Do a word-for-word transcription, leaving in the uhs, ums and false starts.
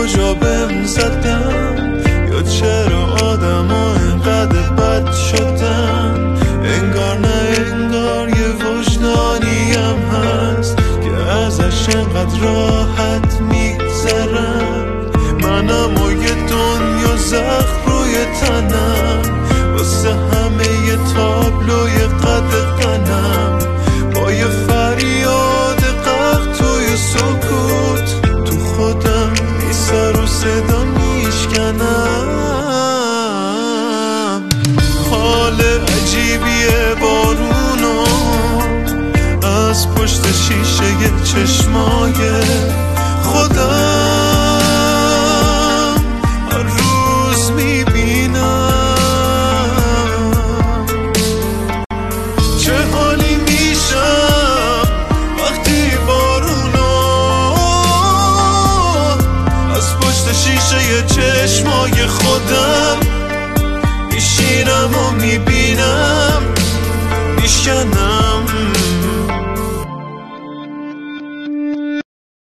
کجا بهم زدم، یا چرا آدم ها اینقدر بد شدن. انگار نه انگار یه وجدانیم هست که ازش انقدر راحت میگذرم. منم و یه دنیا زخم روی تنم، واسه همه یه تابلوی قد قنم، با یه فریاد قهر توی سکوت تو خودم بی سر و صدا میشکنم. حال عجیبیه بارونو از پشت شیشه چشمای خودم هر روز میبینم. چه حالی میشم وقتی بارونو از پشت شیشه چشمای خودم